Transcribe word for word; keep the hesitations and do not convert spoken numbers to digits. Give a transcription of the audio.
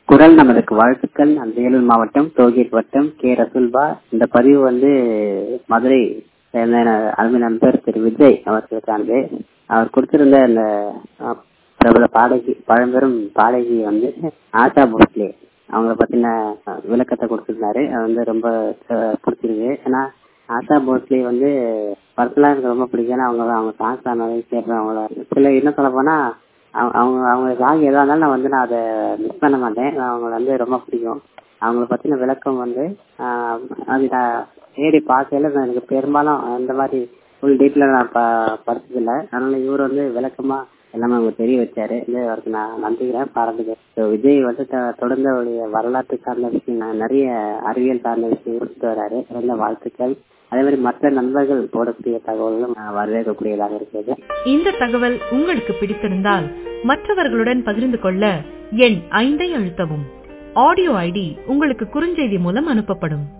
குரல் நமதுக்கு வாழ்த்துக்கள். நான் வேலூர் மாவட்டம் டோல்கேட் வட்டம் கே ரசூல்பா. இந்த பதிவு வந்து மதுரை சேர்ந்த அருமை நண்பர் திரு விஜய் அவர்களுக்கானது. அவர் கொடுத்திருந்த அந்த பிரபல பாடகி பழம்பெரும் பாடகி வந்து ஆஷா போஸ்லே அவங்கள பத்தின விளக்கத்தை கொடுத்திருந்தாரு. அது வந்து ரொம்ப பிடிச்சிருக்கு. ஏன்னா ஆஷா போஸ்லே வந்து பர்சனலா எனக்கு ரொம்ப பிடிக்கும். அவங்க அவங்க சாங்ஸ் ஆனாலும் கேட்பேன். அவங்கள சில என்ன சொல்ல போனா அவங்க அவங்க சாங் எதா இருந்தாலும் நான் வந்து நான் அதை மிஸ் பண்ண மாட்டேன். அவங்களை வந்து ரொம்ப பிடிக்கும். அவங்கள பத்தின விளக்கம் வந்து அது நான் தேடி பார்க்கல. எனக்கு பெரும்பாலும் அந்த மாதிரி ஃபுல் டீட்டெயில நான் படிச்சதில்லை. அதனால இவர் வந்து விளக்கமா எல்லாமே அவங்க தெரிய வச்சாரு. அவருக்கு நான் நன்றிக்கிறேன், பாராட்டுகிறேன். விஜய் வந்து தொடர்ந்து அவருடைய வரலாற்று சார்ந்த விஷயம், நிறைய அறிவியல் சார்ந்த விஷயம் கொடுத்துட்டு வராரு. நல்ல வாழ்த்துக்கள். அதே மாதிரி மற்ற நண்பர்கள் போடக்கூடிய தகவல்களும் வரவேற்கக்கூடியதாக இருக்கிறது. இந்த தகவல் உங்களுக்கு பிடித்திருந்தால் மற்றவர்களுடன் பகிர்ந்து கொள்ள எண் ஐந்தை அழுத்தவும். ஆடியோ ஐடி உங்களுக்கு குறுஞ்செய்தி மூலம் அனுப்பப்படும்.